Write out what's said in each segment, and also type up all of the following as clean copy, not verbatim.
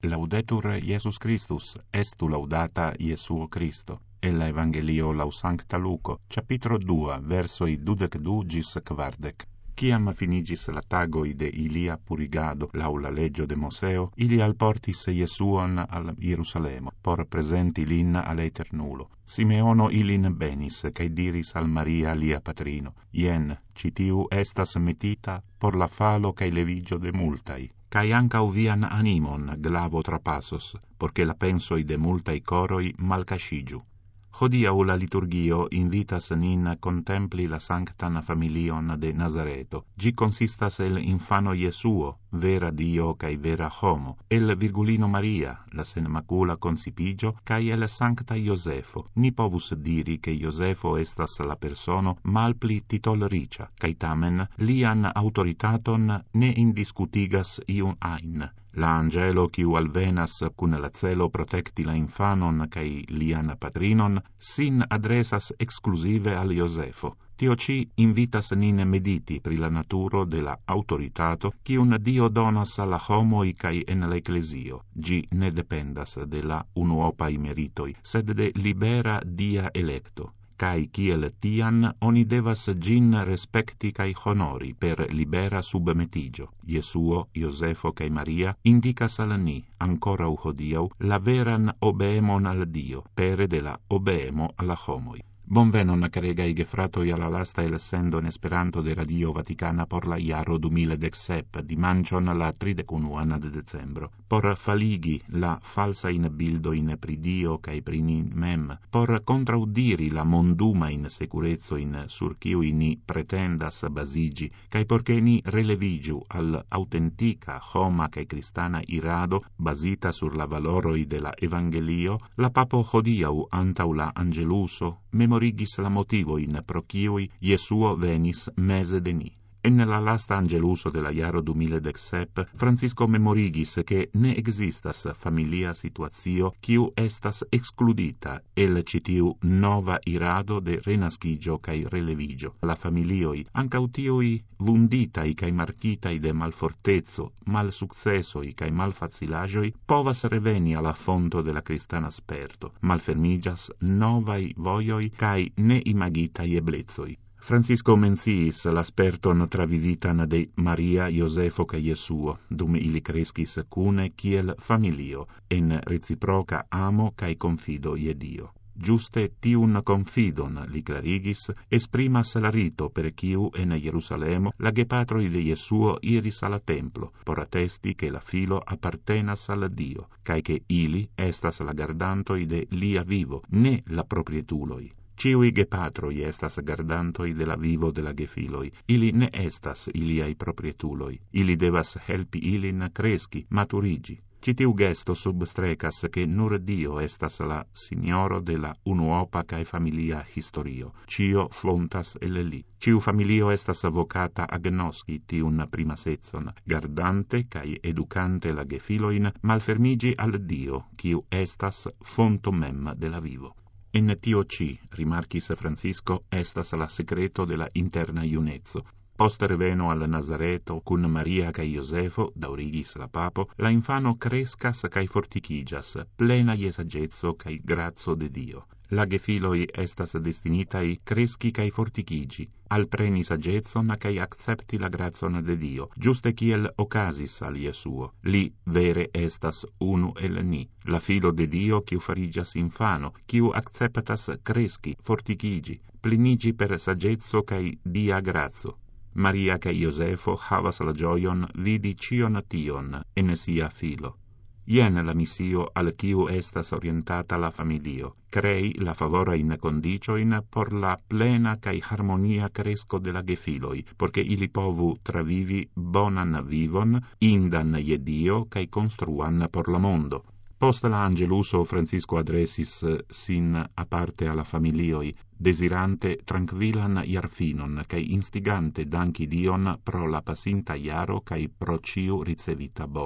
Laudetur Iesus Christus, estu laudata Iesuo Christo. El Evangelio lau Sancta Luco, capitolo 2, versoi 22 gis 40. Ciam finigis la tagoi de Ilia purigado lau la legio de Moseo, ili alportis Iesuon al Ierusalemo, por presenti lin al Eternulo. Simeono ilin benis, cae diris al Maria lia patrino, ien, citiu estas metita por la falo cae levigio de multai, cae ancau vian animon glavo trapassos, porque la pensoi de multai coroi malcascigiu. Hodiau la liturgio invitas nin contempli la sanctan familion de Nazareto. Gi consistas el infano Iesuo, vera Dio cae vera homo, el Virgulino Maria, la sen macula concipigio, cae el sancta Iosefo. Ni povus diri che Iosefo estas la persono malpli titolricia, cae tamen lian autoritaton ne indiscutigas iun ain. La angelo quiu alvenas cun la celo protecti la infanon cae lian patrinon, sin adresas exclusive al Iosefo. Tio ci invitas nin mediti pri la naturo de la autoritato quiun Dio donas alla homoi cae en l'ecclesio. Gi ne dependas de la unuopai meritoi, sed de libera dia electo. Cae kiel tian oni devas gin respecti cae honori per libera submetigio. Iesuo, Iosefo cae Maria indicas al ni, ancora hodiau, la veran obeemon al Dio, pere de la obeemo alla homoi. Bonvenon caregai gefratoi alla lasta el sendo in Esperanto de Radio Vaticana por la iaro 2017, dimancion la 31 de decembro. Por faligi la falsa in bildo in pridio cae prinin mem, por contraudiri la monduma in securezzo in sur ciui ni pretendas basigi, cae porche ni relevigiu al autentica homa cae cristana irado basita sur la valoroi de la Evangelio, la papo hodiau antau la Angeluso memorigis la motivo in pro ciui Iesuo venis mese de ni. En la lasta Angeluso de la iaro 2017, Francisco memorigis che ne existas familia situatio quiu estas excludita el citiu nova irado de renascigio cae relevigio. La familioi, ancau tiui vunditai cae marchitai de malfortezzo, malsuccessoi cae malfacilagioi, povas reveni alla fonto de la cristana sperto, malfermigas novai voioi cae ne imagitai eblezoi. Francisco menciis l'asperton travivitan de Maria, Iosefo ca Iesuo, dum ili crescis cune kiel familio, en reciproca amo cae confido ie Dio. Giuste tiun confidon, li clarigis, esprimas la rito per ciu en Jerusalemo la gepatroi de Iesuo iris alla templo, por attesti che la filo appartenas al Dio, cae che ili estas la gardantoi de lia vivo, ne la proprietuloi. Ciui gepatroi estas gardantoi de la vivo de la gefiloi, ili ne estas iliai proprietuloi, ili devas helpi ilin cresci, maturigi. Citiu gesto substrecas che nur Dio estas la signoro de la unuopa cae familia historio. Cio flontas el li. Ciu familio estas vocata agnosci tiun primasecon, gardante cae educante la gefiloin malfermigi al Dio, quiu estas fonto mem de la vivo. En tio ci, rimarchis Francisco, estas la secreto de la interna iunezzo. Post reveno al Nazareto, cun Maria cae Iosefo, daurigis la papo, la infano crescas cae forticigas, plena iesagezzo cae grazo de Dio. La gefiloi estas destinitai cresci cae forticigi, al preni sagezzon cae accepti la grazon de Dio, giuste kiel ocasis al Iesuo. Li vere estas unu el ni, la filo de Dio quiu farigas infano, quiu acceptas cresci, forticigi, plenigi per sagezzo cae dia grazo. Maria cae Iosefo havas la gioion vidi cion tion en sia filo. Ien la missio al quiu estas orientata la familio, crei la favora in condicioin por la plena cae harmonia cresco de la gefiloi, porche ili povu travivi bonan vivon, indan je Dio cae construan por la mondo. Post la Angeluso Francisco adressis sin aparte alla familioi, desirante tranquillan iarfinon, cae instigante danki Dion pro la pasinta iaro cae pro ciu ricevita bono.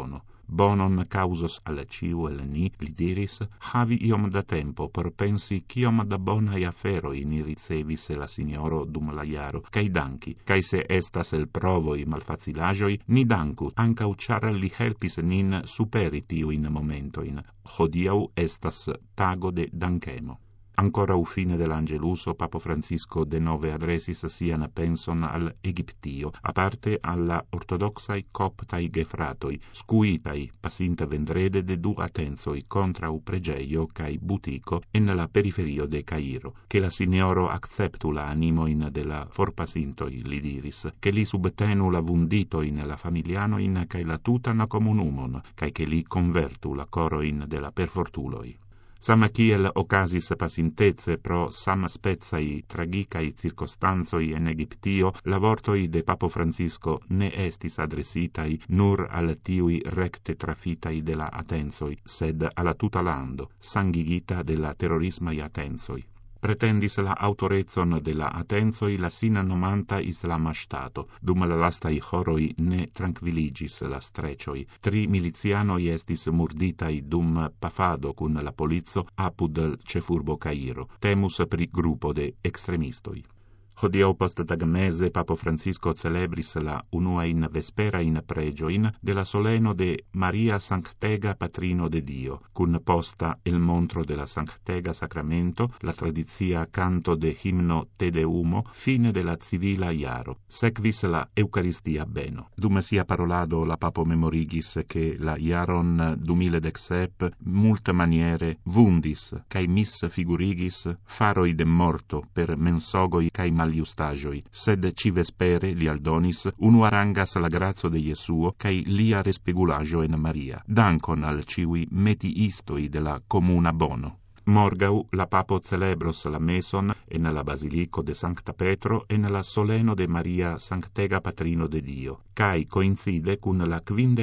bonon causos al ciu el ni, li diris, havi iom da tempo por pensi kiom da bonai aferoi ni ricevis la signoro dum la jaro, kai danki, kai se estas el provoi malfacilagioi, ni danku, ancau char li helpis nin superi tiuin momentoin. Hodiau estas tago de dankemo. Ancora u fine dell'Angeluso, Papo Francisco de nove adresis sian penson al Egiptio, aparte alla ortodoxai coptai gefratoi, scuitai pasinta vendrede de du atensoi contra u pregeio cae butico en la periferio de Cairo, che la signoro acceptu la animoin de la forpasintoi, li diris, che li subtenu la vunditoin la familianoin cae la tutan comunumon, cae che li convertu la coroin de la perfortuloi. Sama kiel ocasis pasinteze pro sama spezzai tragicai circostanzoi en Egiptio, la vortoi de Papo Francisco ne estis adresitai nur al tiui recte trafitai de la atensoi, sed alla tuta lando, sanguigita de la terrorismai atensoi. Pretendis la autorezon de la atensoi la sina nomanta Islama Stato, dum la lastai horoi ne tranquilligis la strecioi. 3 milizianoi estis murditai dum pafado cun la polizzo apud cefurbo Cairo. Temus pri gruppo de extremistoi. Hodiau post tagmese Papo Francisco celebris la unua in vespera in pregioin de la soleno de Maria Sanctega Patrino de Dio, cun posta el montro de la Sanctega Sacramento, la tradizia canto de himno Te Deumo, fine de la civila iaro. Sequis la Eucaristia beno. Dum sia parolado la Papo memorigis che la iaron 2017 multa maniere vundis, cae mis figurigis faroi de morto per mensogoi cae maliustagioi, sed ci vespere li aldonis unu arangas la grazio de Jesuo cae lia respegulaggio en Maria, dankon al ciui metiistoi de la comuna bono. Morgau la Papo celebros la meson en la Basilico de Sancta Petro en la soleno de Maria Sanctega Patrino de Dio, cae coincide cun la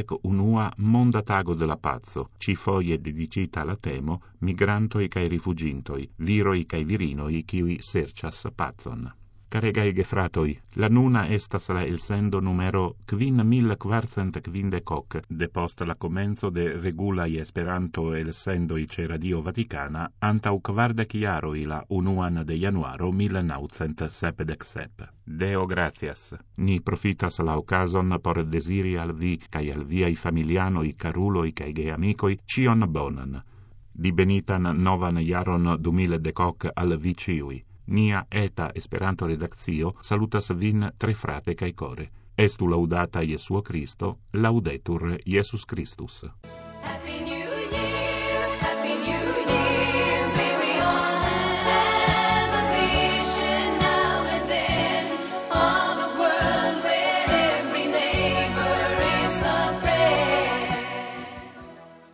51 monda tago de la pazzo, ci foie dedicita la temo migrantoi cae rifugintoi, viroi cae virinoi kiui sercias pazzon. Caregai gefratoi, la nuna estas la elsendo numero 5450 depost la comenzo de regulai Esperanto elsendoi ce Radio Vaticana antau 40 jaroi la 1 de januaro 1977. Deo gratias. Ni profitas la ocason por desiri al vi cae al viai familianoi, caruloi cae geamicoi cion bonan. Dibenitan novan jaron 2010 al vi ciui. Nia eta Esperanto redakcio salutas vin tre frate cae core. Estu laudata Jesuo Christo, laudetur Jesus Christus. Happy New Year!